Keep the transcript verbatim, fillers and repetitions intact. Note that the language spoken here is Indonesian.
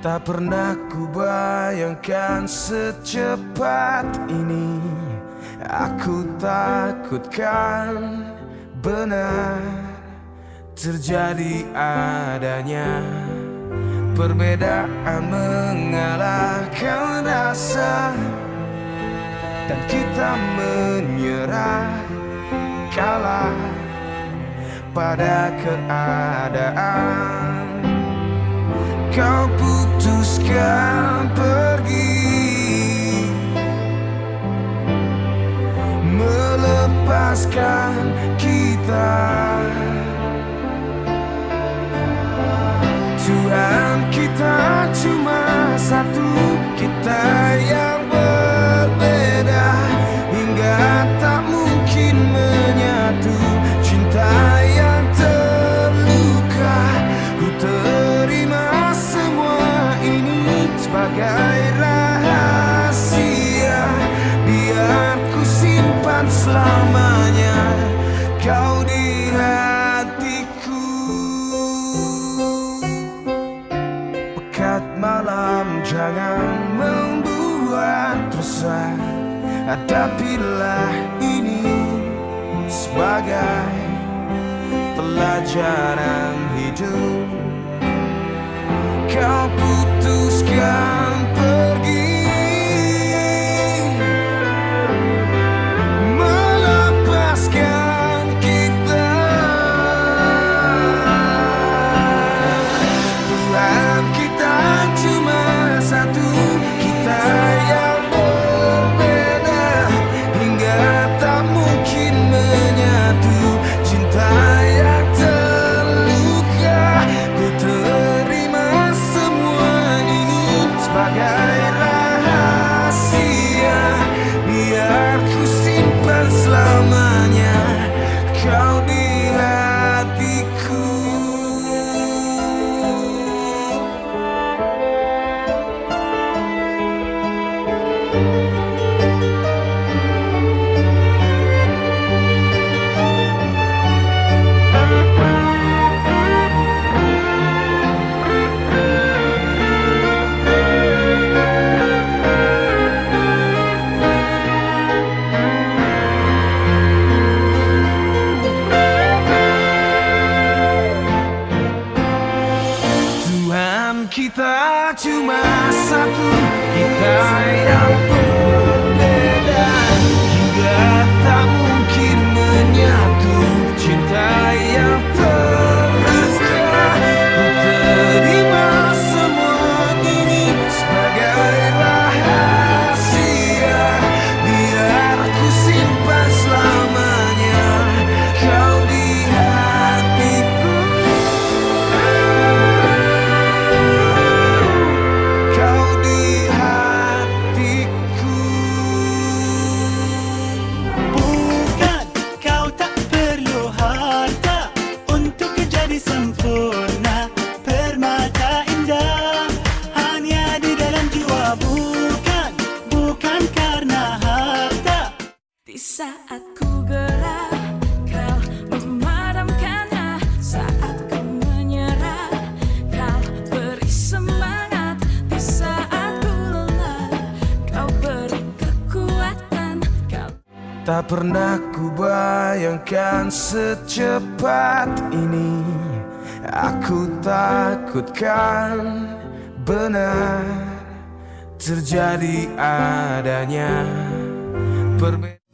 Tak pernah ku bayangkan secepat ini. Aku takutkan benar terjadi adanya perbedaan mengalahkan rasa, dan kita menyerah kalah pada keadaan. Kau putuskan pergi, melepaskan kita. Tuhan, kita cuma satu, kita yang berbeda hingga tak mungkin menyatu. Cinta yang terluka, ku terima semua ini sebagai rahasia. Biar ku simpan selamanya kau di hatiku. Pekat malam jangan membuat resah, hadapilah ini sebagai pelajaran hidup. Kau putuskan pergi, melepaskan kita. Tuhan, kita cuma satu, kita yang berbeda hingga tak mungkin menyatu. Cinta yang terluka, ku terima semua ini sebagai rahasia. Biar ku simpan selamanya kau di hatiku. Kita cuma satu, kita yang berbeda hingga tak mungkin menyatu. Cinta yang terluka, ku terima semua ini sebagai rahasia. Biar ku simpan selamanya kau di hatiku. Sempurna, permata indah hanya di dalam jiwa, bukan, bukan karena harta. Di saat ku gerak, kau memadamkannya. Saat ku menyerah, kau beri semangat. Di saat ku lelah, kau beri kekuatan. Kau... Tak pernah ku bayangkan secepat ini. Aku takutkan benar terjadi adanya perbedaan.